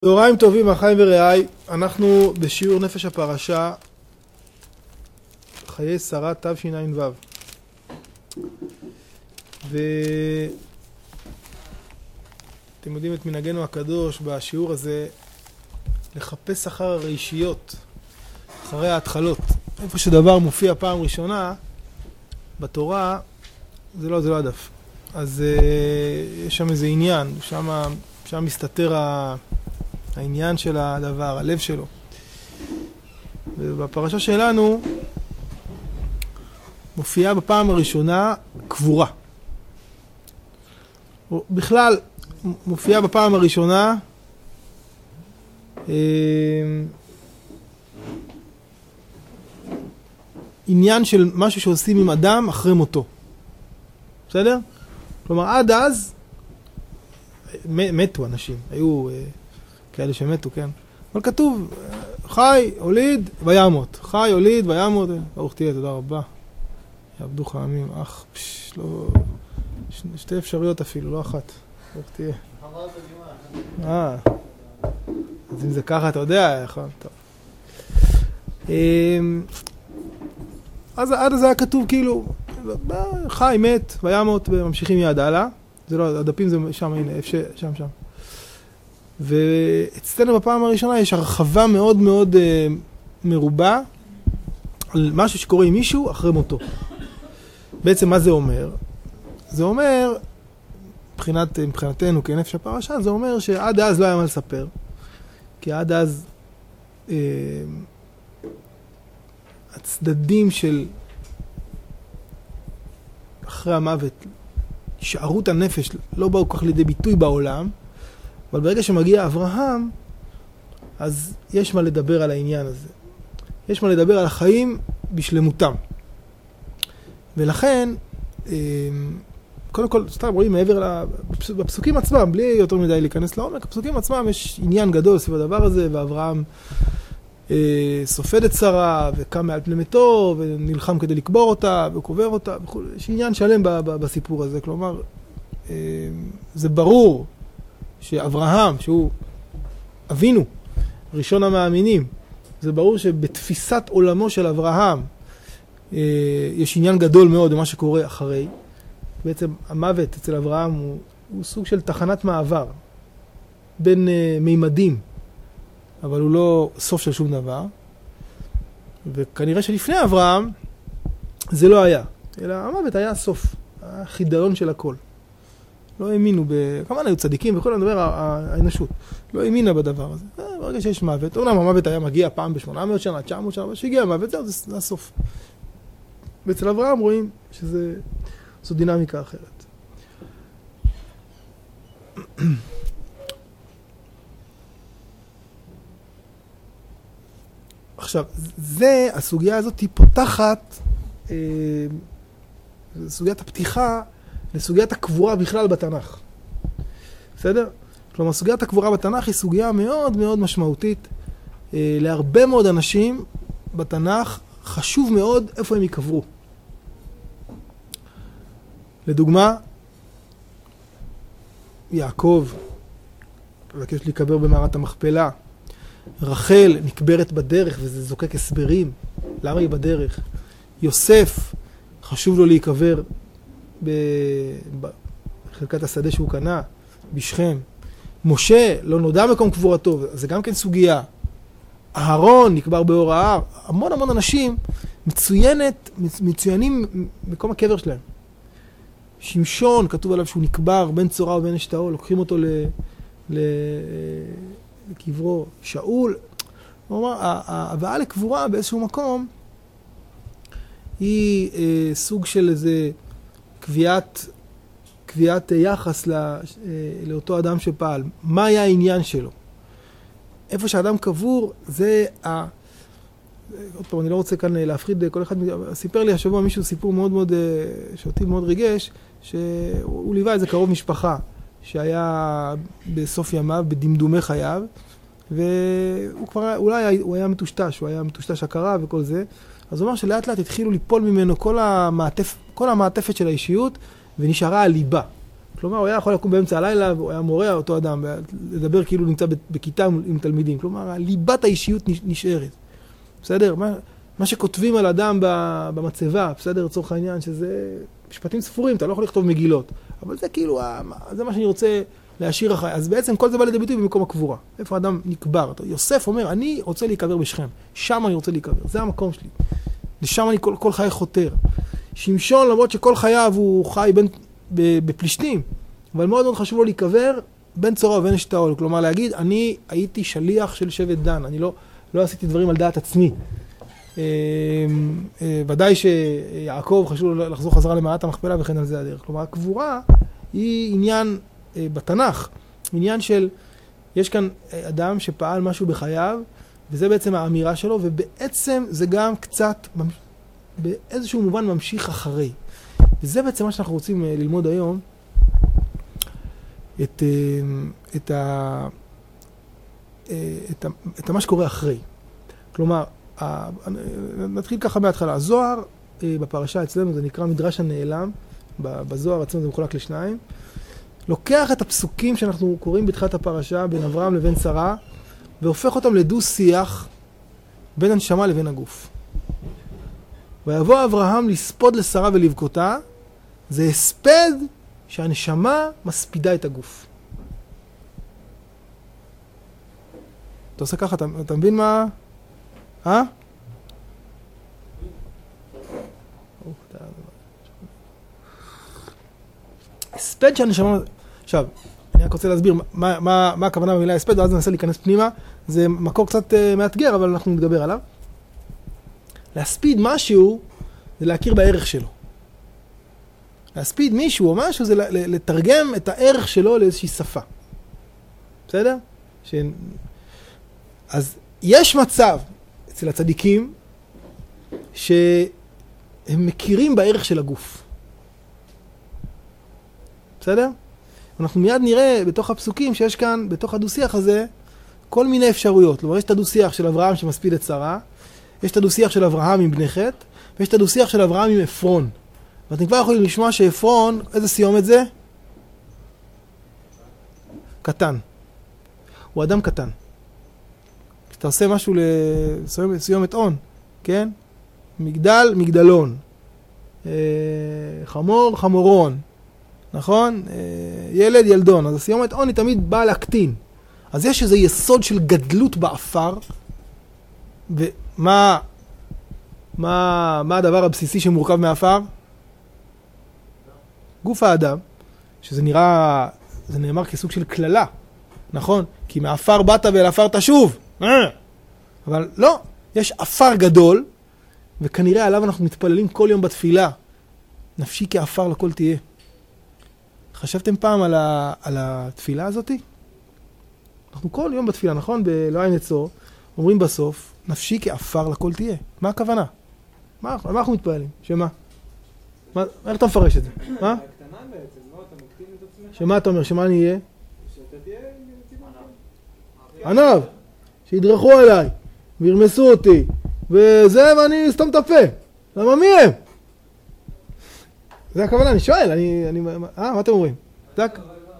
צהריים טובים אחים ורעי, אנחנו בשיעור נפש הפרשה חיי שרה תשע"ו, ואתם יודעים את מנהגנו הקדוש בשיעור הזה לחפש אחר הראשיות, אחרי ההתחלות. איפה שדבר מופיע פעם ראשונה בתורה זה לא הדף, אז יש שם איזה עניין, שם מסתתר העניין של הדבר, הלב שלו. ובפרשה שלנו מופיעה בפעם הראשונה קבורה. בכלל מופיעה בפעם הראשונה עניין של משהו שעושים עם אדם אחרי מותו. בסדר? כלומר עד אז מתו אנשים, היו כאלה שמתו, כן? אבל כתוב, חי, הוליד, וימות. חי, הוליד, וימות. ברוך תהיה, תודה רבה. יעבדו חעמים, לא... שתי אפשרויות אפילו, לא אחת. ברוך תהיה. אז אם זה ככה, אתה יודע, יכול, טוב. אז עד אז היה כתוב כאילו, חי, מת, וימות, וממשיכים יד הלאה. זה לא, הדפים זה שם, הנה, שם. ואצלנו בפעם הראשונה יש הרחבה מאוד מאוד מרובה על משהו שקורה עם מישהו אחרי מותו. בעצם מה זה אומר? זה אומר, מבחינתנו כנפש הפרשה, זה אומר שעד אז לא היה מה לספר. כי עד אז הצדדים של אחרי המוות, הישארות הנפש, לא באו כך לידי ביטוי בעולם, אבל ברגע שמגיע אברהם, אז יש מה לדבר על העניין הזה. יש מה לדבר על החיים בשלמותם. ולכן, קודם כל, סתם רואים מעבר בפסוקים עצמם, בלי יותר מדי להיכנס לעומק, בפסוקים עצמם יש עניין גדול סביב הדבר הזה, ואברהם סופד את שרה, וקם מעל פני מתו, ונלחם כדי לקבור אותה, וקובר אותה, וכו'. יש עניין שלם בסיפור הזה. כלומר, זה ברור שאברהם, שהוא אבינו, ראשון המאמינים, זה ברור שבתפיסת עולמו של אברהם יש עניין גדול מאוד במה שקורה אחרי. בעצם המוות אצל אברהם הוא סוג של תחנת מעבר בין מימדים, אבל הוא לא סוף של שום דבר. וכנראה שלפני אברהם זה לא היה, אלא המוות היה הסוף, החידלון של הכל. לא האמינו, כמובן היו צדיקים וכל הדבר, האנושות לא האמינה בדבר הזה. ברגע שיש מוות, אומנם המוות היה מגיע פעם ב-800 שנה, 900 שנה, אבל שהגיע המוות, זה הסוף. ואצל אברהם רואים שזו דינמיקה אחרת. עכשיו, הסוגיה הזאת היא פותחת, סוגיית הפתיחה, לסוגיית הקבורה בכלל בתנ"ך. בסדר? כלומר, סוגיית הקבורה בתנ"ך היא סוגיה מאוד מאוד משמעותית. להרבה מאוד אנשים בתנ"ך חשוב מאוד איפה הם יקברו. לדוגמה, יעקב מבקש להיקבר במערת המכפלה. רחל נקברת בדרך וזה זוקק הסברים. למה היא בדרך? יוסף חשוב לו להיקבר בחלקת השדה שהוא קנה, בשכם. משה לא נודע מקום קבורתו, זה גם כן סוגיה. אהרון נקבר באור ההר. המון אנשים מצוינים מקום הקבר שלהם. שמשון, כתוב עליו שהוא נקבר בין צורה ובין אשתאול, לוקחים אותו לקברו. שאול, הוא אומר, ההבאה לקבורה באיזשהו מקום היא סוג של איזה קביעת יחס לאותו אדם שפעל. מה היה העניין שלו? איפה שאדם קבור, זה עוד פעם, אני לא רוצה כאן להפחיד כל אחד. סיפר לי השבוע מישהו סיפור מאוד מאוד, שאותי מאוד ריגש, שהוא ליווה איזה קרוב משפחה, שהיה בסוף ימיו, בדמדומי חייו, והוא כבר, אולי הוא היה מטושטש, הוא היה מטושטש הכרה וכל זה. אז הוא אומר שלאט לאט התחילו ליפול ממנו כל המעטפת של האישיות, ונשארה הליבה. כלומר, הוא היה יכול לקום באמצע הלילה, והוא היה מורה, אותו אדם, לדבר כאילו נמצא בכיתה עם תלמידים. כלומר, ליבת האישיות נשארת. בסדר? מה שכותבים על אדם במצבה, בסדר? לצורך העניין, שזה משפטים ספורים, אתה לא יכול לכתוב מגילות. אבל זה כאילו, זה מה שאני רוצה להשאיר אחרי. אז בעצם כל זה בא לידי ביטוי במקום הקבורה. איפה האדם נקבר. יוסף אומר, אני רוצה להיקבר בשכם. שם אני רוצה להיקבר. זה המקום שלי. לשם אני כל חיי חותר. שמשון, למרות שכל חייו הוא חי בפלישתים, אבל מאוד מאוד חשוב לו להיקבר בין צורה ובין אשתאול. כלומר, להגיד, אני הייתי שליח של שבט דן. אני לא עשיתי דברים על דעת עצמי. ודאי שיעקב חשוב לו לחזור חזרה למערת המכפלה וכן על זה הדרך. כלומר, הקבורה היא עניין בתנ"ך, עניין של, יש כאן אדם שפעל משהו בחייו, וזה בעצם האמירה שלו, ובעצם זה גם קצת, באיזשהו מובן ממשיך אחרי. וזה בעצם מה שאנחנו רוצים ללמוד היום, את מה שקורה אחרי. כלומר, נתחיל ככה מההתחלה. הזוהר בפרשה אצלנו, זה נקרא מדרש הנעלם, בזוהר עצמו זה מחולק לשניים, לוקח את הפסוקים שאנחנו קוראים בתחילת הפרשה בין אברהם לבין שרה, והופך אותם לדו שיח בין הנשמה לבין הגוף. ויבוא אברהם לספוד לשרה ולבכותה, זה הספד שהנשמה מספידה את הגוף. אתה עושה ככה, אתה מבין מה? הספד שהנשמה... עכשיו, אני רק רוצה להסביר מה הכוונה במילה הספד, ואז ננסה להיכנס פנימה. זה מקור קצת מאתגר, אבל אנחנו נדבר עליו. להספיד משהו זה להכיר בערך שלו. להספיד מישהו או משהו זה לתרגם את הערך שלו לאיזושהי שפה. בסדר? אז יש מצב אצל הצדיקים שהם מכירים בערך של הגוף. בסדר? אנחנו מיד נראה בתוך הפסוקים שיש כאן, בתוך הדו-שיח הזה, כל מיני אפשרויות. כלומר, יש את הדו-שיח של אברהם שמספיד את שרה, יש את הדו-שיח של אברהם עם בני חת, ויש את הדו-שיח של אברהם עם אפרון. ואתם כבר יכולים לשמוע שאפרון, איזה סיומת זה? קטן. הוא אדם קטן. כשאתה עושה משהו לסיומת און, כן? מגדל, מגדלון. חמור, חמורון. נכון? ילד, ילדון. אז הסיומת און היא תמיד באה להקטין. אז יש איזה יסוד של גדלות באפר. ומה הדבר הבסיסי שמורכב מאפר? גוף האדם, שזה נראה, זה נאמר כסוג של כללה. נכון? כי מאפר באת ואל אפר תשוב. אבל לא, יש אפר גדול, וכנראה עליו אנחנו מתפללים כל יום בתפילה. נפשי כאפר לכל תהיה. חשבתם פעם על התפילה הזאת? אנחנו כל יום בתפילה, נכון? בלא עין עצור, אומרים בסוף, נפשי כאפר לכל תהיה. מה הכוונה? מה אנחנו מתפללים? שמה? איך אתה מפרש את זה? מה? הקטנה בעצם, לא? אתה מקטין את עצמך. שמה אתה אומר? שמה אני אהיה? שאתה תהיה ענב, שידרכו עליי, וירמסו אותי, וזה, ואני אסתום את הפה. למה מי הם? זה הכוונה, אני שואל, מה אתם אומרים? דק?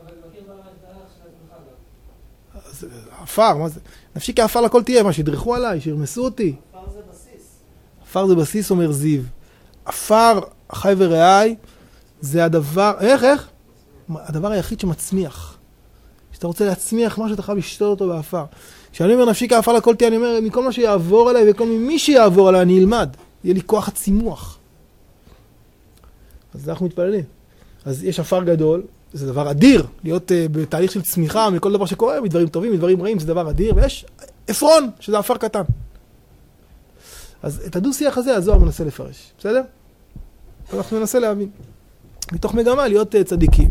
אפר, מה זה? נפשי כאפר לכל תהיה, מה, שידרכו עליי, שירמסו אותי. אפר זה בסיס. אפר זה בסיס, אומר זיו. אפר, חי ורעי, זה הדבר, איך? הדבר היחיד שמצמיח. שאתה רוצה להצמיח משהו, אתה חייב לשתות אותו באפר. כשאני אומר נפשי כאפר לכל תהיה, אני אומר, מכל מה שיעבור עליי וכל מי שיעבור עליי, אני אלמד. יהיה לי כוח הצימוח. אז אנחנו מתפללים. אז יש אפר גדול, זה דבר אדיר, להיות בתהליך של צמיחה מכל דבר שקורה, מדברים טובים, מדברים רעים, זה דבר אדיר, ויש אפרון, שזה אפר קטן. אז את הדו-שיח הזה, הזוהר מנסה לפרש, בסדר? אנחנו ננסה להבין. מתוך מגמה להיות צדיקים.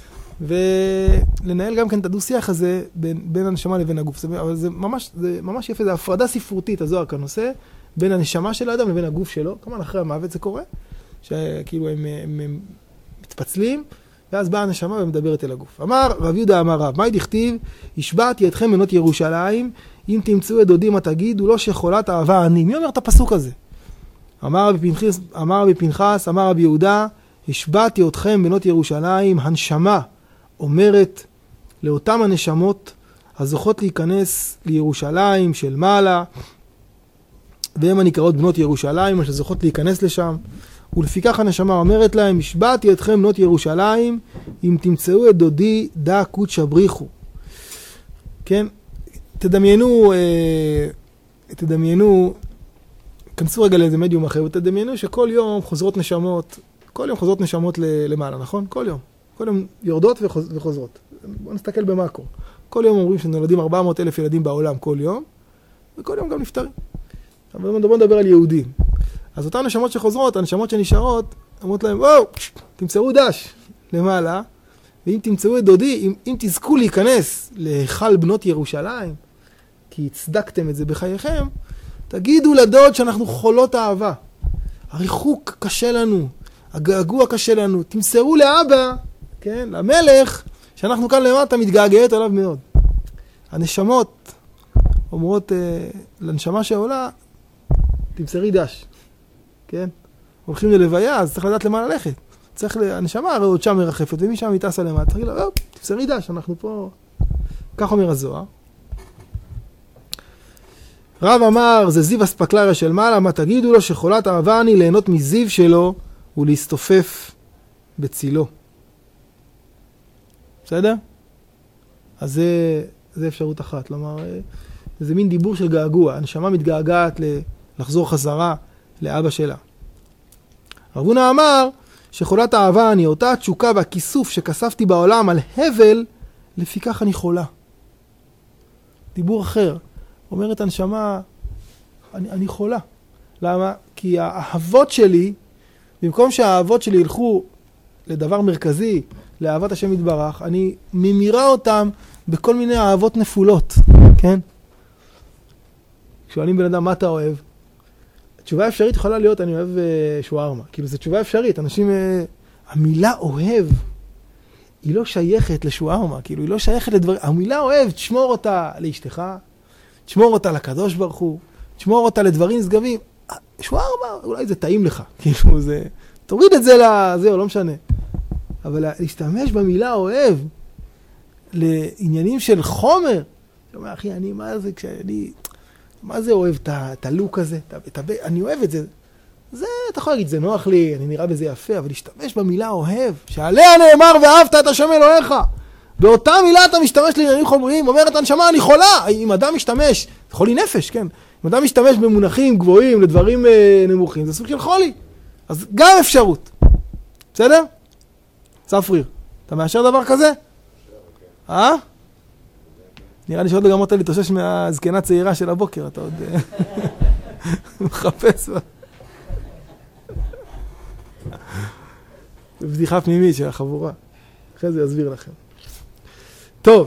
ולנהל גם כן את הדו-שיח הזה בין הנשמה לבין הגוף. אבל זה ממש יפה, זה הפרדה ספרותית, הזוהר כאן עושה, בין הנשמה של האדם לבין הגוף שלו. כמובן אחרי המוות זה קורה, שכאילו הם מתפצלים, ואז באה הנשמה ומדברת אל הגוף. אמר רב יהודה אמר רב, מה דכתיב? השבעתי אתכם בנות ירושלים, אם תמצאו את דודי מה תגידו, לא שחולת אהבה אני. מי אומר את הפסוק הזה? אמר רבי פנחס, אמר רבי יהודה, השבעתי אתכם בנות ירושלים, הנשמה אומרת לאותם הנשמות הזוכות להיכנס לירושלים של מעלה, והן הנקראות בנות ירושלים, שזוכות להיכנס לשם, ולפיכך הנשמה אומרת להם, השבעתי אתכם בנות ירושלים, אם תמצאו את דודי דא קודשא בריחו. כן? תדמיינו, כנסו רגע לאיזה מדיום אחר, ותדמיינו שכל יום חוזרות נשמות למעלה, נכון? כל יום יורדות וחוזרות. בואו נסתכל במאקרו. כל יום אומרים שנולדים 400,000 ילדים בעולם כל יום, וכל יום גם נפטרים. אבל בואו נדבר על יהודים. אז אותן נשמות שחוזרות, הנשמות שנשארות, אומרות להם, וואו, תמצאו דש למעלה, ואם תמצאו את דודי, אם תזכו להיכנס להיכל בנות ירושלים, כי הצדקתם את זה בחייכם, תגידו לדוד שאנחנו חולות אהבה. הריחוק קשה לנו, הגעגוע קשה לנו. תמסרו לאבא, כן, למלך, שאנחנו כאן למטה מתגעגעות עליו מאוד. הנשמות אומרות לנשמה שעולה, תמסרי דש. כן? הולכים ללוויה, אז צריך לדעת למה ללכת. הנשמה הרי עוד שם מרחפת, ומי שם מתעשה למטה, צריך להגיד לו, תמסרי דש, אנחנו פה. כך אומר הזוהר. רב אמר, זה זיו אספקלריה של מעלה, מה תגידו לו שחולת אהבה אני ליהנות מזיו שלו ולהסתופף בצילו. בסדר? אז זה אפשרות אחת. כלומר, זה מין דיבור של געגוע. הנשמה מתגעגעת לחזור חזרה לאבא שלה. רב הונא אמר שחולת האהבה אני אותה התשוקה והכיסוף שכספתי בעולם על הבל, לפיכך אני חולה. דיבור אחר. אומרת הנשמה, אני חולה. למה? כי האהבות שלי, במקום שהאהבות שלי ילכו לדבר מרכזי, לאהבת השם יתברך, אני ממירה אותם בכל מיני אהבות נפולות. כן? כשואלים בן אדם, מה אתה אוהב? התשובה האפשרית יכולה להיות, אני אוהב שוארמה. כאילו, זו תשובה אפשרית. אנשים, המילה אוהב, היא לא שייכת לשוארמה. כאילו, היא לא שייכת לדבר. המילה אוהב, תשמור אותה לאשתך, תשמור אותה לקדוש ברוך הוא, תשמור אותה לדברים נשגבים. שוארמה, אולי זה טעים לך. כאילו, זה, תוריד את זה לזהו, לא משנה. אבל להשתמש במילה אוהב, לעניינים של חומר, אומר, אחי, אני, מה זה אוהב את הלוק הזה? אני אוהב את זה. זה, אתה יכול להגיד, זה נוח לי, אני נראה בזה יפה, אבל להשתמש במילה אוהב, שעליה נאמר ואהבת את השם אלוהיך. באותה מילה אתה משתמש לעניינים חומריים, אומרת הנשמה, אני חולה. אם אדם משתמש, זה חולי נפש, כן? אם אדם משתמש במונחים גבוהים לדברים נמוכים, זה סוג של חולי. אז גם אפשרות. בסדר? צפריר, אתה מאשר דבר כזה? נראה לי שעוד לא גמרת להתאושש מהזקנה צעירה של הבוקר, אתה עוד מחפש בה. בדיחה פנימית של החבורה. אחרי זה אסביר לכם. טוב.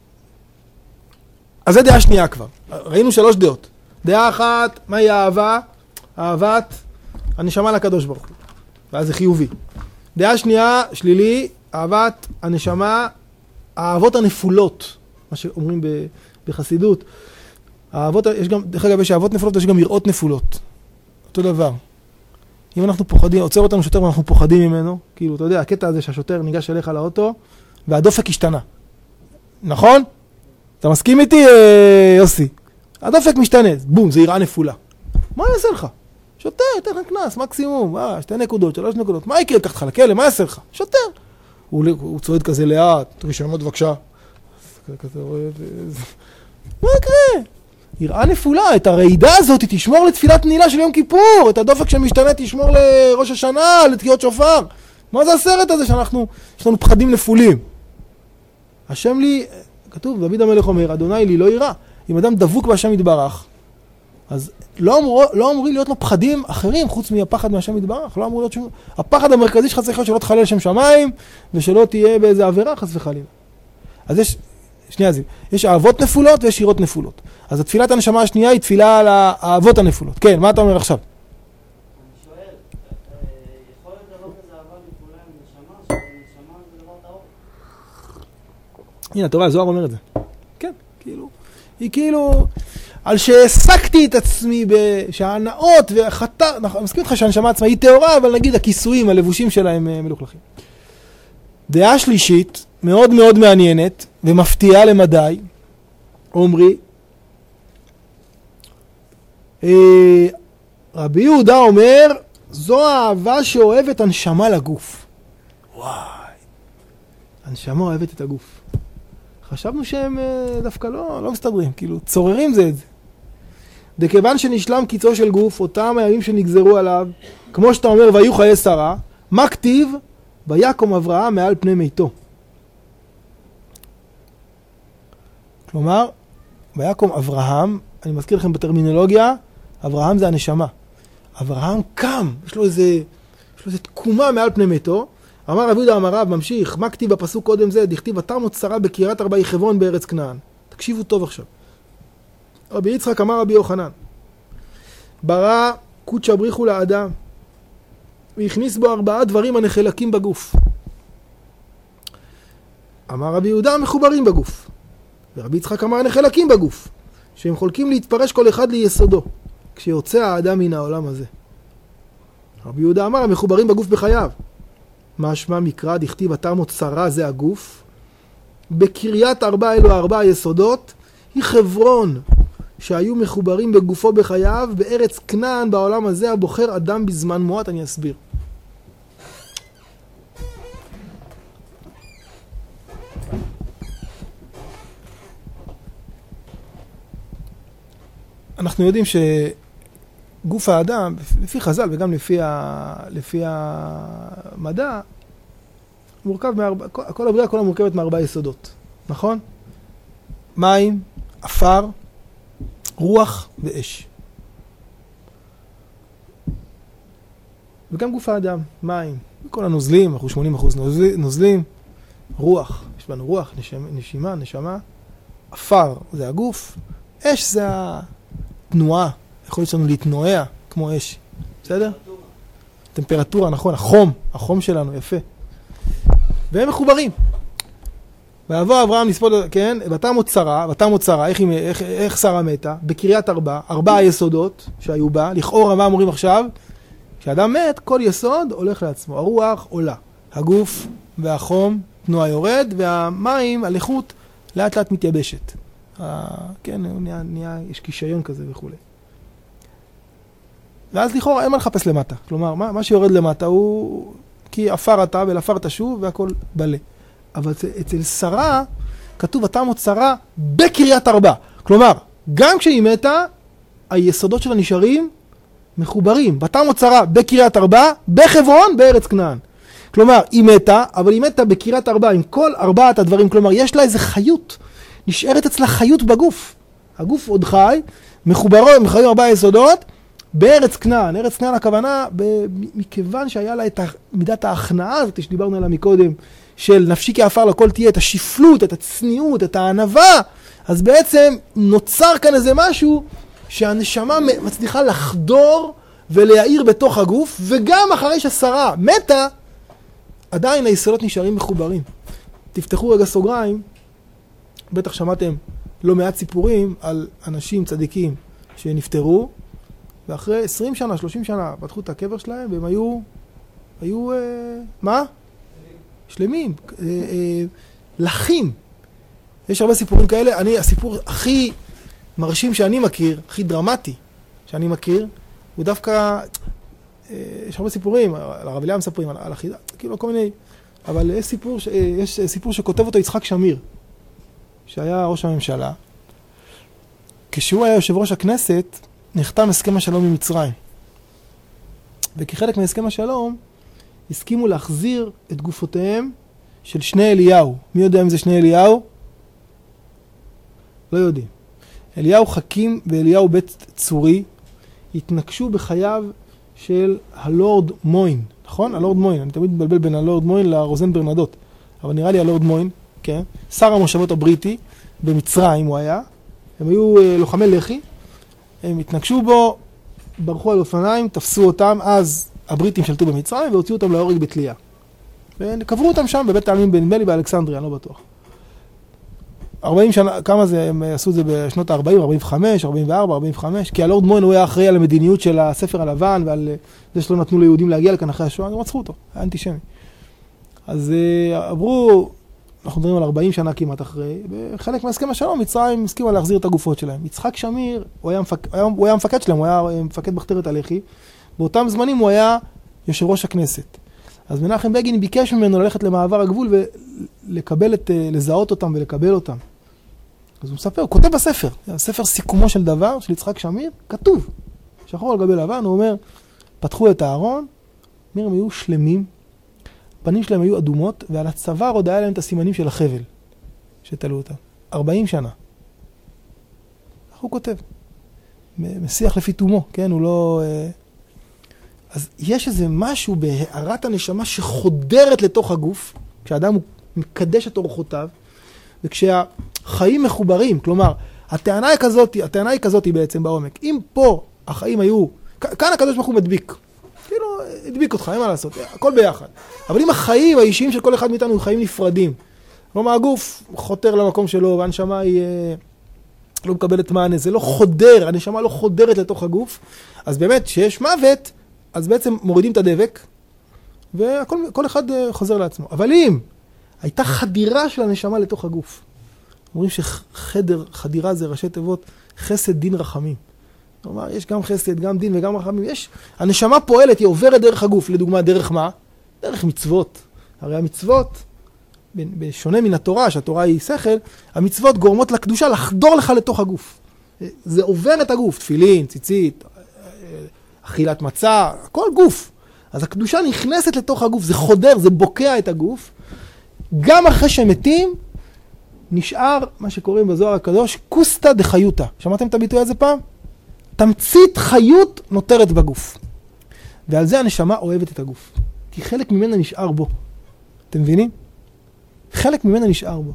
אז זה דעה שנייה כבר. ראינו 3 דעות. דעה אחת, מהי האהבה? אהבת הנשמה לקדוש ברוך הוא. ואז זה חיובי. דעה שנייה, שלילי, אהבת הנשמה, האהבות הנפולות. מה שאומרים בחסידות. האהבות, יש גם, דרך אגב, יש אהבות נפולות, יש גם יראות נפולות. אותו דבר. אם אנחנו פוחדים, עוצר אותנו שוטר ואנחנו פוחדים ממנו, כאילו, אתה יודע, הקטע הזה שהשוטר ניגש אליך לאוטו, והדופק השתנה. נכון? אתה מסכים איתי, יוסי? הדופק משתנה, בום, זה יראה נפולה. מה יעשה לך? שוטר, תן לך כנס, מקסימום, 2 נקודות, 3 נקודות. מה יקרה? לקחת לך לכלא, מה יעשה לך? שוטר. הוא צועד כזה לאט, רישיונות בבקשה. מה יקרה? יראה נפולה, את הרעידה הזאת תשמור לתפילת נעילה של יום כיפור, את הדופק שמשתנה תשמור לראש השנה, לתקיעות שופר. מה זה הסרט הזה יש לנו פחדים נפולים? השם לי, כתוב, דוד המלך אומר, אדוני לי לא יראה. אם אדם דבוק בהשם יתברך, אז לא אמורים להיות לו פחדים אחרים חוץ מהפחד מהשם יתברך. לא אמור להיות שום... הפחד המרכזי שלך צריך להיות שלא תחלל שם שמיים, ושלא תהיה באיזה עבירה חס וחלילה. אז יש אהבות נפולות ויש יראות נפולות. אז התפילת הנשמה השנייה היא תפילה על האהבות הנפולות. כן, מה אתה אומר עכשיו? אני שואל, יכול להיות דבר כזה אהבה נפולה עם נשמה, שנשמה זה דבר טהור? הנה, טובה, הזוהר אומר את זה. כן, כאילו, היא כאילו, על שהעסקתי את עצמי שההנאות והחטא, אני מסכים איתך שהנשמה עצמה היא טהורה, אבל נגיד הכיסויים, הלבושים שלהם מלוכלכים. דעה שלישית, מאוד מאוד מעניינת ומפתיעה למדי, אומרי, רבי יהודה אומר, זו האהבה שאוהבת הנשמה לגוף. וואי, הנשמה אוהבת את הגוף. חשבנו שהם דווקא לא מסתדרים, כאילו צוררים זה את זה. דכיוון שנשלם קיצו של גוף, אותם הימים שנגזרו עליו, כמו שאתה אומר, והיו חיי שרה, מה כתיב? ויקום אברהם מעל פני מיתו. כלומר, ויקום אברהם, אני מזכיר לכם בטרמינולוגיה, אברהם זה הנשמה. אברהם קם, יש לו איזה תקומה מעל פני מיתו. אמר רבי יהודה אמר רב, ממשיך, מה כתיב בפסוק קודם זה? דכתיב ותמות שרה בקריית ארבע חברון בארץ כנען. תקשיבו טוב עכשיו. רבי יצחק אמר רבי יוחנן, ברא קודשא בריחו לאדם, והכניס בו 4 דברים הנחלקים בגוף. אמר רבי יהודה מחוברים בגוף. ורבי יצחק אמר נחלקים בגוף, שהם חולקים להתפרש כל אחד ליסודו, כשיוצא האדם מן העולם הזה. רבי יהודה אמר המחוברים בגוף בחייו. משמע מקרא דכתיב ותמות שרה זה הגוף. בקריית ארבע אלו 4 יסודות, היא חברון שהיו מחוברים בגופו בחייו, בארץ כנען בעולם הזה הבוחר אדם בזמן מועט. אני אסביר. אנחנו יודעים שגוף האדם, לפי חז"ל וגם לפי המדע, מורכב כל הבריאה כולה מורכבת מ4 יסודות, נכון? מים, עפר, רוח ואש. וגם גוף האדם, מים, כל הנוזלים, אנחנו 80% נוזלים, רוח, יש לנו רוח, נשימה, נשמה, עפר זה הגוף, אש זה התנועה, יכול להיות לנו להתנועע כמו אש, בסדר? טמפרטורה, נכון, החום שלנו, יפה. והם מחוברים. ויבוא אברהם לספוד, כן, ותמות שרה, איך שרה מתה? בקריית 4 היסודות שהיו בה, לכאורה מה אומרים עכשיו? כשאדם מת, כל יסוד הולך לעצמו, הרוח עולה, הגוף והחום, תנועה יורד, והמים, הלחות, לאט לאט מתייבשת. כן, יש קישיון כזה וכו'. ואז לכאורה אין מה לחפש למטה. כלומר, מה שיורד למטה הוא כי עפר אתה ולעפר תשוב והכל בלה. אבל אצל שרה כתוב ותמות שרה בקריית 4. כלומר, גם כשהיא מתה, היסודות שלה נשארים מחוברים. ותמות שרה בקריית 4, בחברון, בארץ כנען. כלומר, היא מתה, אבל היא מתה בקריית 4 עם כל 4 הדברים. כלומר, יש לה איזה חיות. נשארת אצלה חיות בגוף. הגוף עוד חי, מחוברים 4 יסודות, בארץ כנען. ארץ כנען הכוונה, מכיוון שהיה לה את מידת ההכנעה הזאת שדיברנו עליה מקודם, של נפשי כעפר לכל תהיה, את השפלות, את הצניעות, את הענווה, אז בעצם נוצר כאן איזה משהו שהנשמה מצליחה לחדור ולהאיר בתוך הגוף, וגם אחרי ששרה מתה, עדיין היסודות נשארים מחוברים. תפתחו רגע סוגריים, בטח שמעתם לא מעט סיפורים על אנשים צדיקים שנפטרו, ואחרי 20 שנה, 30 שנה, פתחו את הקבר שלהם, והם היו מה? שלמים, לחים. יש הרבה סיפורים כאלה. הסיפור הכי מרשים שאני מכיר, הכי דרמטי שאני מכיר, הוא דווקא, יש הרבה סיפורים, על הרב אליהו מספרים, על החידה, כאילו כל מיני, אבל יש סיפור שכותב אותו יצחק שמיר, שהיה ראש הממשלה. כשהוא היה יושב ראש הכנסת, נחתם הסכם השלום עם מצרים. וכחלק מהסכם השלום, הסכימו להחזיר את גופותיהם של שני אליהו. מי יודע אם זה שני אליהו? לא יודעים. אליהו חכים ואליהו בית צורי התנקשו בחייו של הלורד מוין. נכון? הלורד מוין. אני תמיד מבלבל בין הלורד מוין לרוזן ברנדות. אבל נראה לי הלורד מוין, כן? שר המושבות הבריטי, במצרים הוא היה. הם היו לוחמי לח"י. הם התנקשו בו, ברחו על אופניים, תפסו אותם, אז הבריטים שלטו במצרים והוציאו אותם להורג בתלייה. וקברו אותם שם בבית העלמין בנדמה לי באלכסנדריה, אני לא בטוח. 40 שנה, כמה זה, הם עשו את זה בשנות ה-40, 45, 44, 45, כי הלורד מוין הוא היה אחראי על המדיניות של הספר הלבן, ועל זה שלא נתנו ליהודים להגיע לכאן אחרי השואה, הם רצחו אותו, היה אנטישמי. אז עברו, אנחנו מדברים על 40 שנה כמעט אחרי, בחלק מהסכם השלום, מצרים הסכימה להחזיר את הגופות שלהם. יצחק שמיר, הוא היה המפקד שלהם, הוא היה מפקד מחתרת הלח"י, באותם זמנים הוא היה יושב ראש הכנסת. אז מנחם בגין ביקש ממנו ללכת למעבר הגבול ולקבל לזהות אותם ולקבל אותם. אז הוא מספר, הוא כותב בספר, הספר סיכומו של דבר, של יצחק שמיר, כתוב, שחור על גבי לבן, הוא אומר, פתחו את הארון, הם היו שלמים, פנים שלהם היו אדומות, ועל הצוואר עוד היה להם את הסימנים של החבל, שתלו אותם. 40 שנה. איך הוא כותב? משיח לפי תומו, כן? הוא לא... אז יש איזה משהו בהארת הנשמה שחודרת לתוך הגוף, כשאדם הוא מקדש את אורחותיו, וכשהחיים מחוברים, כלומר, הטענה היא כזאת בעצם בעומק. אם פה החיים היו, כאן הקדוש ברוך הוא מדביק, כאילו, הדביק אותך, אין מה לעשות, הכל ביחד. אבל אם החיים האישיים של כל אחד מאיתנו הם חיים נפרדים, כלומר, הגוף חותר למקום שלו, והנשמה היא לא מקבלת מענה, זה לא חודר, הנשמה לא חודרת לתוך הגוף, אז באמת, שיש מוות, אז בעצם מורידים את הדבק, וכל אחד חוזר לעצמו. אבל אם הייתה חדירה של הנשמה לתוך הגוף, אומרים חדירה זה ראשי תיבות, חסד דין רחמים. כלומר, יש גם חסד, גם דין וגם רחמים. הנשמה פועלת, היא עוברת דרך הגוף, לדוגמה, דרך מה? דרך מצוות. הרי המצוות, בשונה מן התורה, שהתורה היא שכל, המצוות גורמות לקדושה לחדור לך לתוך הגוף. זה עובר את הגוף, תפילין, ציצית, אכילת מצה, הכל גוף. אז הקדושה נכנסת לתוך הגוף, זה חודר, זה בוקע את הגוף. גם אחרי שמתים, נשאר מה שקוראים בזוהר הקדוש, קוסטה דחיותה. שמעתם את הביטוי הזה פעם? תמצית חיות נותרת בגוף. ועל זה הנשמה אוהבת את הגוף. כי חלק ממנה נשאר בו. אתם מבינים? חלק ממנה נשאר בו.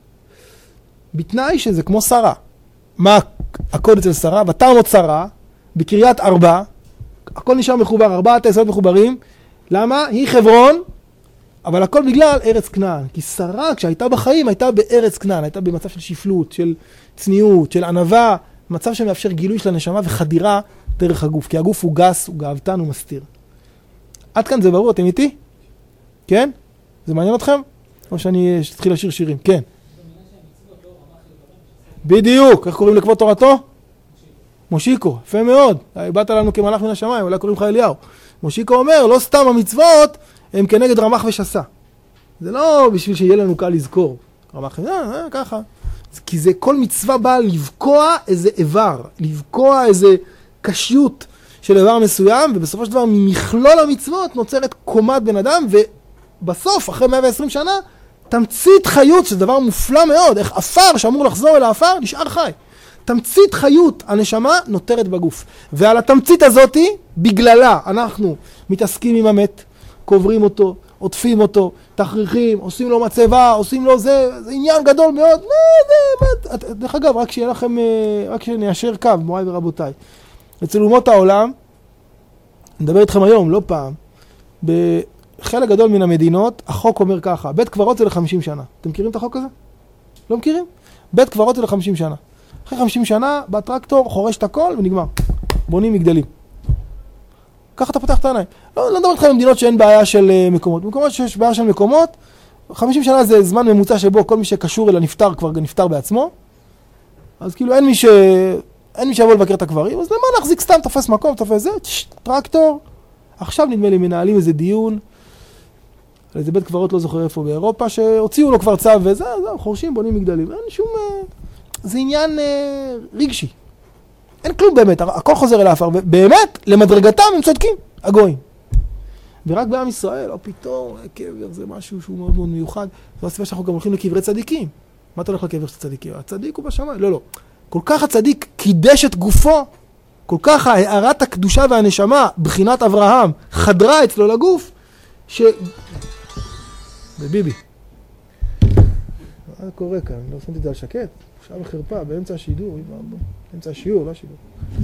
בתנאי שזה כמו שרה. מה הקוד אצל שרה? ותרמות שרה, בקריית ארבע, הכל נשאר מחובר, 4 היסודות מחוברים. למה? היא חברון, אבל הכל בגלל ארץ כנען. כי שרה, כשהייתה בחיים, הייתה בארץ כנען, הייתה במצב של שפלות, של צניעות, של ענווה, מצב שמאפשר גילוי של הנשמה וחדירה דרך הגוף. כי הגוף הוא גס, הוא גאוותן, הוא מסתיר. עד כאן זה ברור, אתם איתי? כן? זה מעניין אתכם? או שאני אתחיל לשיר שירים? כן. בדיוק. איך קוראים לכבוד תורתו? מושיקו, יפה מאוד. באת לנו כמלאך מן השמיים, אולי קוראים לך אליהו. מושיקו אומר, לא סתם המצוות הם כנגד רמח ושסה. זה לא בשביל שיהיה לנו קל לזכור. רמח, ככה. כי זה כל מצווה באה לבקוע איזה איבר, לבקוע איזה קשיות של איבר מסוים, ובסופו של דבר ממכלול המצוות נוצרת קומת בן אדם, ובסוף, אחרי 120 שנה, תמצית חיות, שזה דבר מופלא מאוד, איך אפר שאמור לחזור אל האפר, נשאר חי. תמצית חיות, הנשמה נותרת בגוף. ועל התמצית הזאת, בגללה אנחנו מתעסקים עם המת, קוברים אותו, עוטפים אותו, תכריכים, עושים לו מצבה, עושים לו זה עניין גדול מאוד. דרך אגב, רק שיהיה לכם, רק שניישר קו, מוריי ורבותיי. אצל אומות העולם, נדבר איתכם היום, לא פעם, בחלק גדול מן המדינות, החוק אומר ככה, בית קברות זה ל-50 שנה. אתם מכירים את החוק הזה? לא מכירים? בית קברות זה ל-50 שנה. אחרי 50 שנה, בטרקטור, חורש את הכל ונגמר. בונים מגדלים. ככה אתה פותח את העיניים. לא נדבר איתכם במדינות שאין בעיה של מקומות. במקומות שיש בעיה של מקומות, 50 שנה זה זמן ממוצע שבו כל מי שקשור אל הנפטר כבר נפטר בעצמו. אז כאילו אין מי שיבוא לבקר את הקברים, אז למה להחזיק סתם, תופס מקום, תופס זה, טרקטור. עכשיו נדמה לי מנהלים איזה דיון, על איזה בית קברות לא זוכר איפה באירופה, שהוציאו לו כבר צו וזה, חורשים, בונים מגדלים. אין שום... זה עניין רגשי. אין כלום באמת, הכל חוזר אל האפר, ובאמת, למדרגתם הם צודקים, הגויים. ורק בעם ישראל, או פתאום, קבר זה משהו שהוא מאוד מאוד מיוחד. זו הסיבה שאנחנו גם הולכים לקברי צדיקים. מה אתה הולך לקבר של צדיקים? הצדיק הוא בשמיים. לא. כל כך הצדיק קידש את גופו, כל כך הערת הקדושה והנשמה, בחינת אברהם, חדרה אצלו לגוף, בביבי. מה קורה כאן? לא שמתי את זה על שקט. שעה בחרפה, באמצע השידור, באמצע השיעור, לא השידור.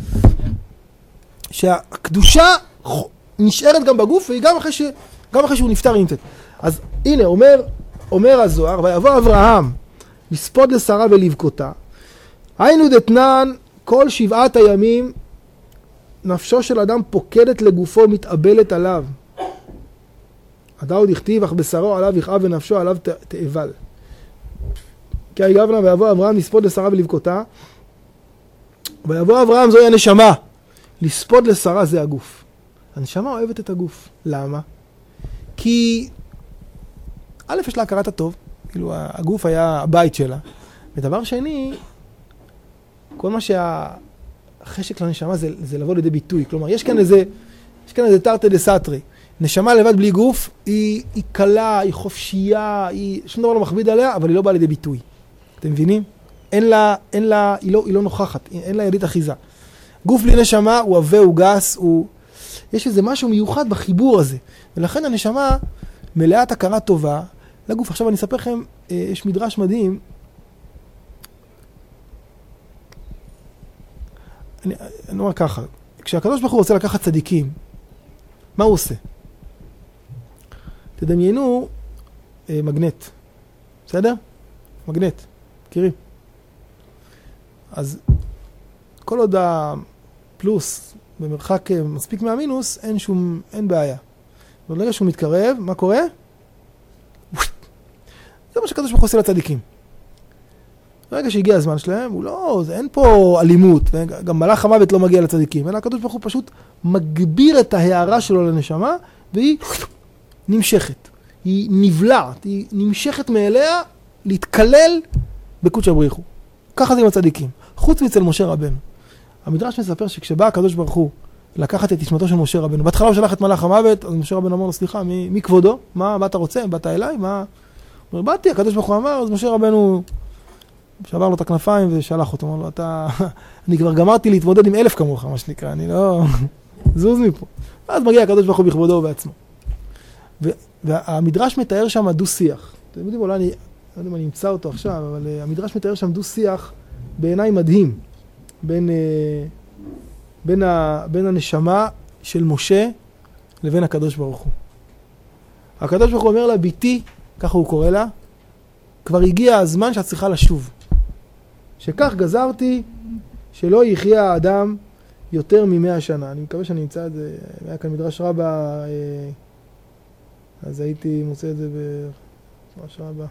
שהקדושה נשארת גם בגוף, והיא גם אחרי שהוא נפטר נמצאת. אז הנה, אומר הזוהר, ויבוא אברהם לספוד לשרה ולבכותה. היינו דתנן, כל 7 הימים, נפשו של אדם פוקדת לגופו, מתאבלת עליו. הדאוד הכתיב, אך בשרו עליו יכאב ונפשו עליו תאבל. כי היגבנה ויבוא אברהם לספוד לשרה ולבכותה. ויבוא אברהם זוהי הנשמה. לספוד לשרה זה הגוף. הנשמה אוהבת את הגוף. למה? כי א' יש לה הכרת הטוב. כאילו הגוף היה הבית שלה. ודבר שני, כל מה שהחשק לנשמה זה לבוא לידי ביטוי. כלומר, יש כאן איזה תרתי דה סתרי. נשמה לבד בלי גוף היא קלה, היא חופשייה, שום דבר לא מכביד עליה, אבל היא לא באה לידי ביטוי. אתם מבינים? היא לא נוכחת, אין לה ידית אחיזה. גוף בלי נשמה הוא עבה, הוא גס, יש איזה משהו מיוחד בחיבור הזה. ולכן הנשמה מלאת הכרה טובה לגוף. עכשיו אני אספר לכם, יש מדרש מדהים. אני אומר ככה, כשהקדוש ברוך הוא רוצה לקחת צדיקים, מה הוא עושה? תדמיינו מגנט, בסדר? מגנט, מכירים? אז כל עוד הפלוס במרחק מספיק מהמינוס, אין בעיה. ברגע שהוא מתקרב, מה קורה? זה מה שהקדוש ברוך הוא עושה לצדיקים. ברגע שהגיע הזמן שלהם, אין פה אלימות, גם מלאך המוות לא מגיע לצדיקים, אלא הקדוש ברוך הוא פשוט מגביר את ההערה שלו לנשמה, והיא נמשכת, היא נבלעת, היא נמשכת מאליה להתקלל בקודש הבריחו. ככה זה עם הצדיקים, חוץ מצל משה רבנו. המדרש מספר שכשבא הקדוש ברוך הוא לקחת את נשמתו של משה רבנו, בהתחלה הוא שלח את מלאך המוות, אז משה רבנו אמר לו, סליחה, מי כבודו? מה אתה רוצה? באת אליי? מה? הוא אומר, באתי, הקדוש ברוך הוא אמר, אז משה רבנו שבר לו את הכנפיים ושלח אותו, אמר לו, אני כבר גמרתי להתמודד עם 1000 כמוך, מה שנקרא, אני לא זוז מפה. ואז מגיע הקדוש ברוך הוא בכבודו ובעצמו. והמדרש מתאר שם דו-שיח. אתם יודעים, אולי אני לא יודע אם אני אמצא אותו עכשיו, אבל המדרש מתאר שם דו-שיח בעיניי מדהים, בין הנשמה של משה לבין הקדוש ברוך הוא. הקדוש ברוך הוא אומר לה, ביתי, ככה הוא קורא לה, כבר הגיע הזמן שאת צריכה לשוב. שכך גזרתי שלא יחיה האדם יותר מ100 שנה. אני מקווה שאני אמצא את זה, היה כאן מדרש רבה, אז הייתי מוצא את זה במדרש רבה.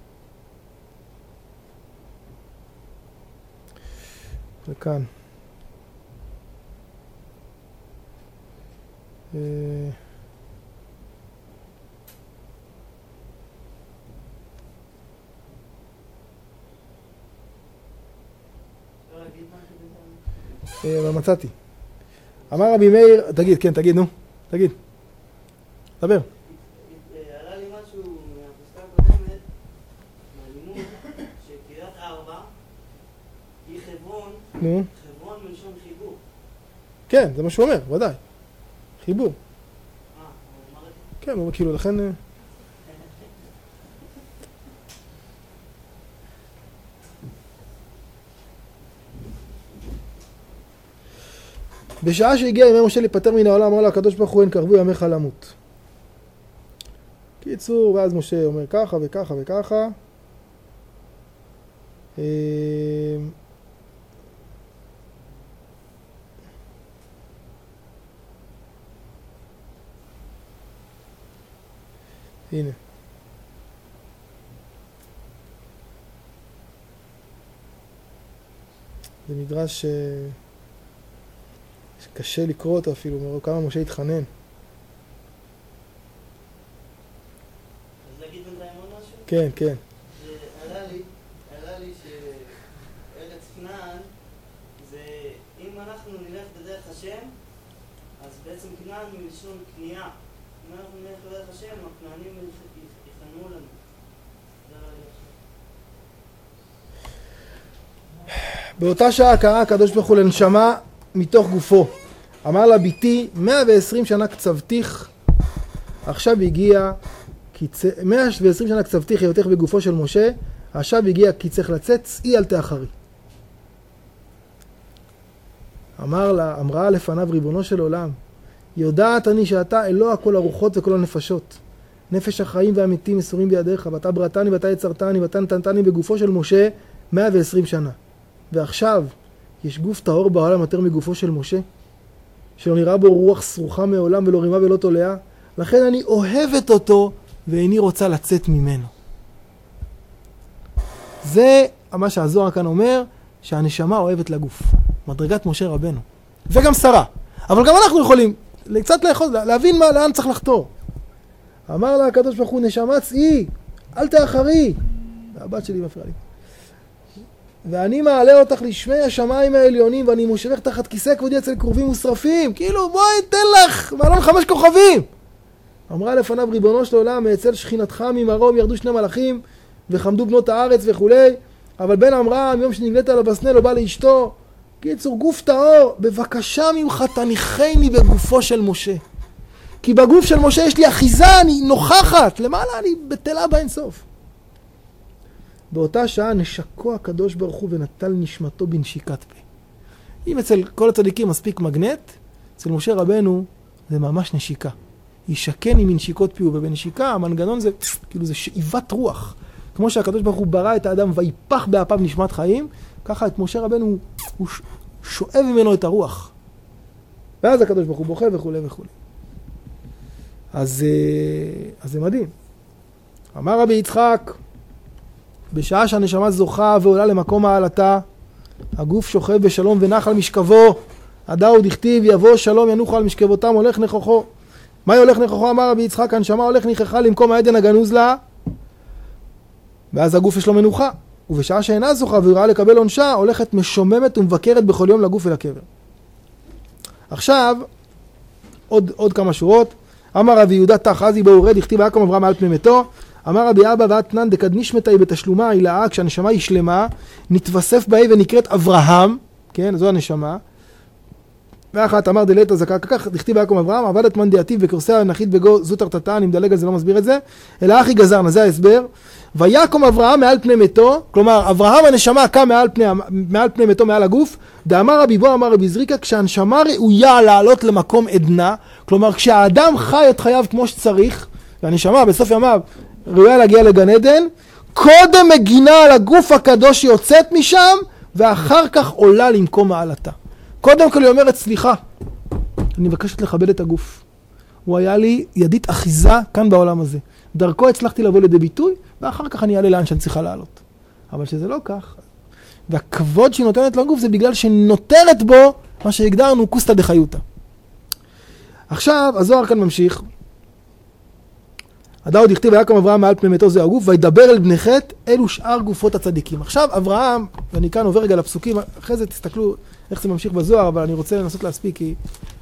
וכאן. מצאתי. אמר רבי מאיר, תגיד, נו, תגיד. דבר. עלה לי משהו מהפסקה הקודמת, מהלימוד, שקריית ארבע היא חברון, חברון מלשון חיבור. כן, זה מה שהוא אומר, ודאי. חיבור. הוא אמר את זה? כן, הוא כאילו, לכן... בשעה שהגיע ימי משה להיפטר מן העולם, אמר לה הקדוש ברוך הוא, אין קרבו ימיך למות. קיצור, ואז משה אומר ככה וככה וככה. הנה. זה מדרש קשה לקרוא אותו אפילו, מראה כמה משה התחנן. אז להגיד בינתיים עוד משהו? כן, כן. עלה לי שארץ כנען זה, אם אנחנו נלך בדרך השם, אז בעצם כנען מלשון כניעה. אם אנחנו נלך בדרך השם, הכנענים יכנעו לנו. באותה שעה קרא הקדוש ברוך הוא לנשמה מתוך גופו. אמר לה, ביתי, 120 שנה קצבתיך, עכשיו הגיע, 120 שנה קצבתיך היותך בגופו של משה, עכשיו הגיע כי צריך לצאת, צאי אל תאחרי. אמרה לפניו ריבונו של עולם, יודעת אני שאתה אלוה כל הרוחות וכל הנפשות, נפש החיים והמתים מסורים בידיך, ואתה בראתני ואתה יצרתני ואתה נתנתני בגופו של משה 120 שנה. ועכשיו יש גוף טהור בעולם יותר מגופו של משה, שלא נראה בו רוח סרוחה מעולם ולא רימה ולא תולעה. לכן אני אוהבת אותו ואיני רוצה לצאת ממנו. זה מה שהזוהר כאן אומר, שהנשמה אוהבת לגוף. מדרגת משה רבנו. וגם שרה. אבל גם אנחנו יכולים קצת להבין לאן צריך לחתור. אמר לה הקדוש ברוך הוא, נשמה צאי, אל תאחרי. והבת שלי מפריעה לי. ואני מעלה אותך לשמי השמיים העליונים, ואני מושבך תחת כיסא כבודי אצל קרובים ושרפים. כאילו, בואי, תן לך, מעלון 5 כוכבים. אמרה לפניו, ריבונו של עולם, מאצל שכינתך ממרום ירדו 2 מלאכים, וחמדו בנות הארץ וכולי. אבל בן אמרם, יום שנגלית על הבסנה, לא בא לאשתו. קיצור, גוף טהור, בבקשה ממך תניחני בגופו של משה. כי בגוף של משה יש לי אחיזה, אני נוכחת. למעלה אני בטלה באין סוף. באותה שעה נשקו הקדוש ברוך הוא ונטל נשמתו בנשיקת פה. אם אצל כל הצדיקים מספיק מגנט, אצל משה רבנו זה ממש נשיקה. ישקני מנשיקות פיו, ובנשיקה המנגנון זה כאילו זה שאיבת רוח. כמו שהקדוש ברוך הוא ברא את האדם ויפח באפיו נשמת חיים, ככה את משה רבנו הוא שואב ממנו את הרוח. ואז הקדוש ברוך הוא בוכה וכו' וכו'. אז זה מדהים. אמר רבי יצחק, בשעה שהנשמה זוכה ועולה למקום העלתה, הגוף שוכב בשלום ונח על משכבו, הדאו דכתיב יבוא שלום ינוחו על משכבותם הולך נכוחו. מה הולך נכוחו? אמר רבי יצחק, הנשמה הולך נכחה למקום העדן הגנוז לה, ואז הגוף יש לו מנוחה. ובשעה שאינה זוכה והיא לקבל עונשה, הולכת משוממת ומבקרת בכל יום לגוף ולקבר. עכשיו, עוד כמה שורות. אמר רבי יהודה תחזי בו רד, הכתיב יעקב אברהם מעל פני מתו. אמר רבי אבא ואתנן דקדניש מתי בתשלומה הילאה, כשהנשמה היא שלמה, נתווסף בה ונקראת אברהם, כן, זו הנשמה. ואחת אמר דלית הזקה, כך דכתיב יעקב אברהם, עבדת מן דעתיו בקורסי הנחית בגו זוטר תתה, אני מדלג על זה, לא מסביר את זה, אלא אחי גזרנה, זה ההסבר. ויקום אברהם מעל פני מתו, כלומר אברהם הנשמה קם מעל פני מתו, מעל הגוף. דאמר רבי בו אמר רבי זריקה, כשהנשמה ראויה לעלות למקום עדנה, כלומר כשהאדם חי את חייו כמו שצריך, והנשמה בסוף ימיו ראויה להגיע לגן עדן, קודם מגינה על הגוף הקדוש שיוצאת משם, ואחר כך עולה למקום מעלתה. קודם כל היא אומרת, סליחה, אני מבקשת לכבד את הגוף. הוא היה לי ידית אחיזה כאן בעולם הזה. דרכו הצלחתי לבוא לידי ביטוי, ואחר כך אני אעלה לאן שאני צריכה לעלות. אבל שזה לא כך. והכבוד שהיא נותנת לגוף זה בגלל שנותרת בו מה שהגדרנו קוסטה דחיותה. עכשיו, הזוהר כאן ממשיך. הדאו דכתיב יעקב אברהם מעל פני מתו זה הגוף, וידבר אל בני חת, אלו שאר גופות הצדיקים. עכשיו אברהם, ואני כאן עובר רגע לפסוקים, אחרי זה תסתכלו איך זה ממשיך בזוהר, אבל אני רוצה לנסות להספיק, כי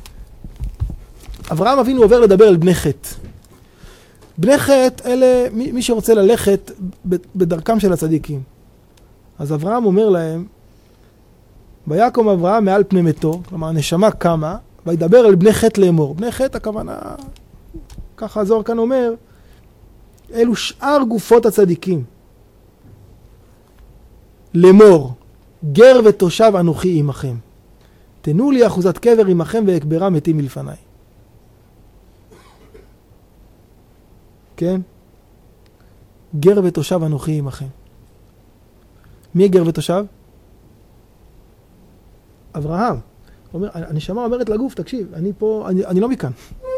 אברהם אבינו עובר לדבר אל בני חת. בני חת אלה מי שרוצה ללכת בדרכם של הצדיקים. אז אברהם אומר להם, ויקום אברהם מעל פני מתו, כלומר הנשמה קמה, וידבר אל בני חת לאמור. בני חת הכוונה, ככה הזוהר כאן אומר, אלו שאר גופות הצדיקים. לאמור, גר ותושב אנוכי עמכם. תנו לי אחוזת קבר עמכם ואקברה מתים מלפניי. כן? גר ותושב אנוכי עמכם. מי גר ותושב? אברהם. הנשמה אומרת לגוף, תקשיב, אני פה, אני לא מכאן.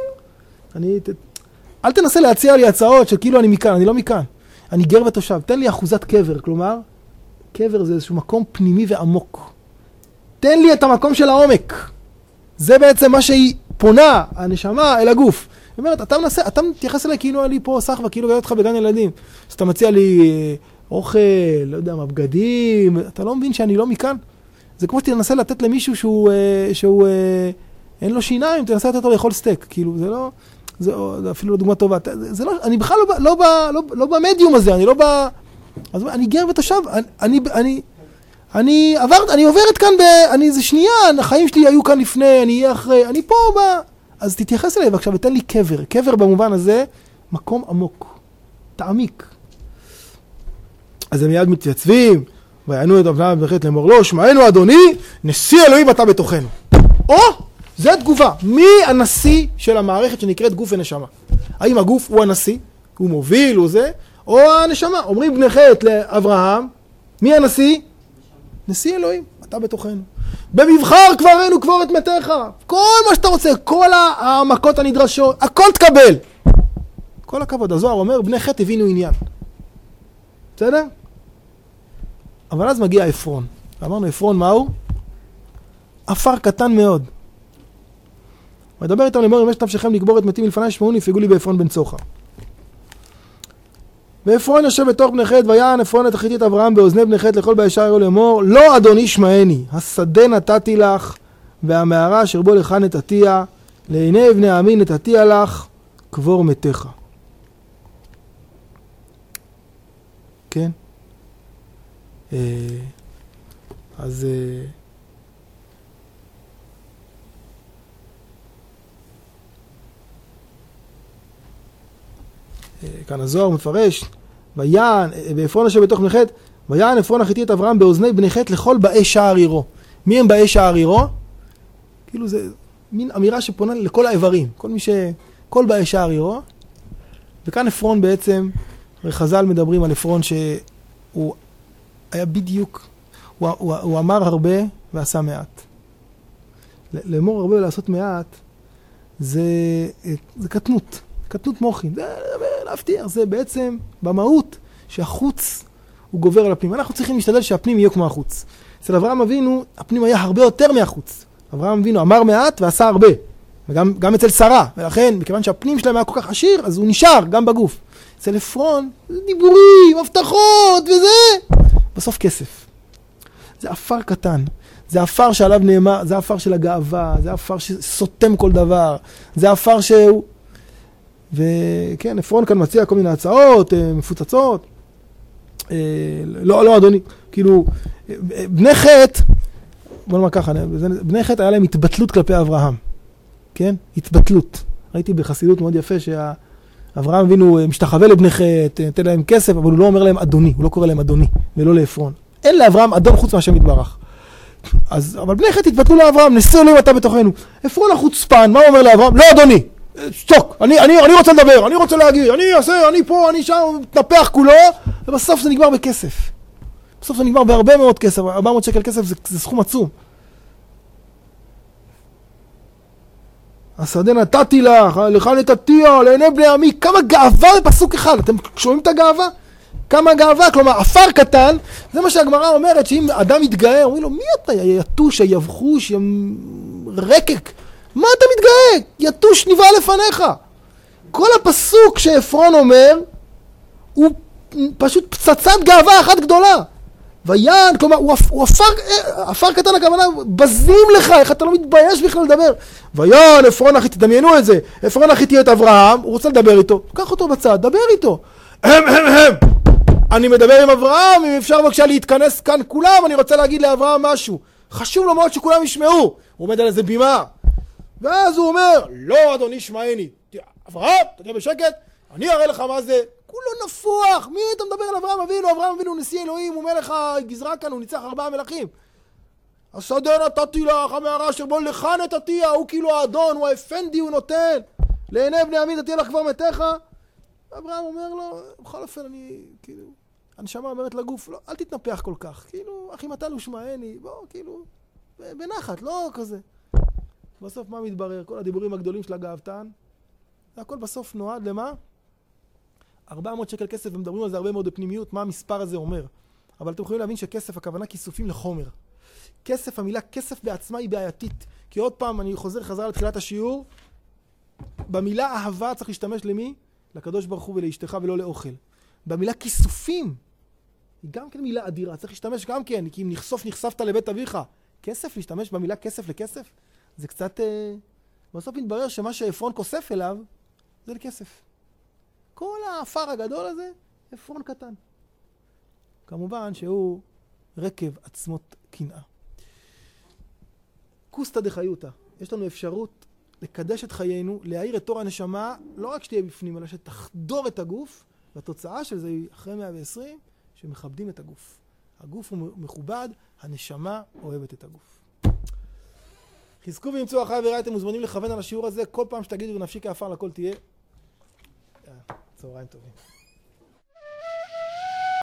אל תנסה להציע לי הצעות שכאילו אני מכאן, אני לא מכאן. אני גר ותושב, תן לי אחוזת קבר, כלומר, קבר זה איזשהו מקום פנימי ועמוק. תן לי את המקום של העומק. זה בעצם מה שהיא פונה, הנשמה, אל הגוף. היא אומרת, אתה מתייחס אליי כאילו אני פה סחווה, כאילו גאה אותך בגן ילדים. אז אתה מציע לי אוכל, לא יודע מה, בגדים, אתה לא מבין שאני לא מכאן? זה כמו שתנסה לתת למישהו שהוא אין לו שיניים, תנסה לתת לו לאכול סטייק. כאילו, זה לא, זה אפילו לא דוגמה טובה. זה לא, אני בכלל לא במדיום הזה, אני לא אז אני גר ותושב, אני עוברת כאן זה שנייה, החיים שלי היו כאן לפני, אני אהיה אחרי, אני פה אז תתייחס אליי בבקשה ותן לי קבר. קבר במובן הזה, מקום עמוק, תעמיק. אז הם מיד מתייצבים, ויענו את אברהם בחטא לאמור לו, שמענו אדוני, נשיא אלוהים אתה בתוכנו. זה התגובה. מי הנשיא של המערכת שנקראת גוף ונשמה? האם הגוף הוא הנשיא? הוא מוביל, הוא זה, או הנשמה. אומרים בני חטא לאברהם, מי הנשיא? נשיא אלוהים, אתה בתוכנו. במבחר קברנו קבור את מתיך. כל מה שאתה רוצה, כל המכות הנדרשות, הכל תקבל. כל הכבוד. הזוהר אומר, בני חטא הבינו עניין. בסדר? אבל אז מגיע אפרון. אמרנו, אפרון מהו? אפר קטן מאוד. מדבר איתם לאמור, אם יש נפשכם לקבור את מתים מלפני שמעוני, יפגעו לי באפרון בן צוחר. ואפרון יושב בתוך בני חטא, ויען אפרון את החיתי את אברהם באוזני בני חטא לכל בישר יראו לאמור, לא אדוני שמעני, השדה נתתי לך, והמערה אשר בו לך נתתיה, לעיני בני העמי נתתיה לך, קבור מתיך. כן? אז כאן הזוהר מפרש, ויען, ואפרון אשר בתוך בני חטא, ויען אפרון החיתי את אברהם באוזני בני חטא לכל באי שער עירו. מי הם באי שער עירו? כאילו זה מין אמירה שפונה לכל האיברים, כל באי שער עירו. וכאן אפרון בעצם, חז"ל מדברים על אפרון שהוא היה בדיוק, הוא אמר הרבה ועשה מעט. לאמור הרבה ולעשות מעט, זה קטנות. קטנות מוחין, זה להפתיע, זה בעצם במהות שהחוץ הוא גובר על הפנים. אנחנו צריכים להשתדל שהפנים יהיה כמו החוץ. אצל אברהם אבינו, הפנים היה הרבה יותר מהחוץ. אברהם אבינו אמר מעט ועשה הרבה, וגם אצל שרה, ולכן, מכיוון שהפנים שלהם היה כל כך עשיר, אז הוא נשאר גם בגוף. אצל אפרון, זה דיבורים, הבטחות וזה, בסוף כסף. זה אפר קטן, זה אפר שעליו נאמר, זה אפר של הגאווה, זה אפר שסותם כל דבר, זה אפר שהוא... וכן, אפרון כאן מציע כל מיני הצעות, מפוצצות. לא, אדוני, כאילו, בני חטא, בוא נאמר ככה, בני חטא היה להם התבטלות כלפי אברהם. כן? התבטלות. ראיתי בחסידות מאוד יפה שאברהם אבינו משתחווה לבני חטא, נותן להם כסף, אבל הוא לא אומר להם אדוני, הוא לא קורא להם אדוני, ולא לאפרון. אין לאברהם אדון חוץ מהשם יתברך. אבל בני חטא התבטלו לאברהם, נשיא אלוהים אתה בתוכנו. אפרון החוצפן, מה הוא אומר לאברהם? לא אדוני! שתוק, אני רוצה לדבר, אני רוצה להגיד, אני פה, אני שם, מתנפח כולו, ובסוף זה נגמר בכסף. בסוף זה נגמר בהרבה מאוד כסף, 400 שקל כסף זה סכום עצום. השדה נתתי לך נתתיה, לעיני בני עמי, כמה גאווה בפסוק אחד, אתם שומעים את הגאווה? כמה גאווה, כלומר, אפר קטן, זה מה שהגמרא אומרת, שאם אדם מתגאה, אומרים לו, מי אתה, יתוש, יבחוש, רקק, מה אתה מתגאה? יתוש נבעה לפניך. כל הפסוק שאפרון אומר, הוא פשוט פצצת גאווה אחת גדולה. ויען, כלומר, הוא אפר קטן הכוונה, בזים לך, איך אתה לא מתבייש בכלל לדבר. ויען, אפרון החיתי, תדמיינו את זה, אפרון החיתי את אברהם, הוא רוצה לדבר איתו, קח אותו בצד, דבר איתו. אני מדבר עם אברהם, אם אפשר בבקשה להתכנס כאן כולם, אני רוצה להגיד לאברהם משהו. חשוב לו מאוד שכולם ישמעו. הוא עומד על איזה בימה. ואז הוא אומר, לא אדוני שמעני. אברהם, תהיה בשקט, אני אראה לך מה זה. כולו נפוח, מי אתה מדבר על אברהם אבינו? אברהם אבינו נשיא אלוהים, הוא מלך הגזרה כאן, הוא ניצח 4 מלכים. השדה נתתי לך, המערה אשר בו לך נתתיה, הוא כאילו האדון, הוא האפנדי, הוא נותן. לעיני בני עמי תתיה לך כבר מתיך. אברהם אומר לו, בכל אופן אני, כאילו, הנשמה אומרת לגוף, לא, אל תתנפח כל כך, כאילו, אחי מתי לא שמעני, בוא, כאילו, בנחת, לא כזה. בסוף מה מתברר? כל הדיבורים הגדולים של הגאוותן, הכל בסוף נועד למה? 400 שקל כסף, ומדברים על זה הרבה מאוד בפנימיות, מה המספר הזה אומר. אבל אתם יכולים להבין שכסף, הכוונה כיסופים לחומר. כסף, המילה כסף בעצמה היא בעייתית. כי עוד פעם, אני חזר לתחילת השיעור, במילה אהבה צריך להשתמש למי? לקדוש ברוך הוא ולאשתך ולא לאוכל. במילה כיסופים, היא גם כן מילה אדירה, צריך להשתמש גם כן, כי אם נחשפת לבית אביך. כסף, להשתמש במילה כסף לכסף, זה קצת... בסוף מתברר שמה שאפרון כוסף אליו, זה לכסף. כל האפר הגדול הזה, אפרון קטן. כמובן שהוא רקב עצמות קנאה. כוסתא דחיותא. יש לנו אפשרות לקדש את חיינו, להאיר את אור הנשמה, לא רק שתהיה בפנים, אלא שתחדור את הגוף, והתוצאה של זה היא אחרי 120, שמכבדים את הגוף. הגוף הוא מכובד, הנשמה אוהבת את הגוף. חזקו וימצאו אחי ורעי, אתם מוזמנים לכוון על השיעור הזה, כל פעם שתגידו ונפשי כעפר לכל תהיה. צהריים טובים.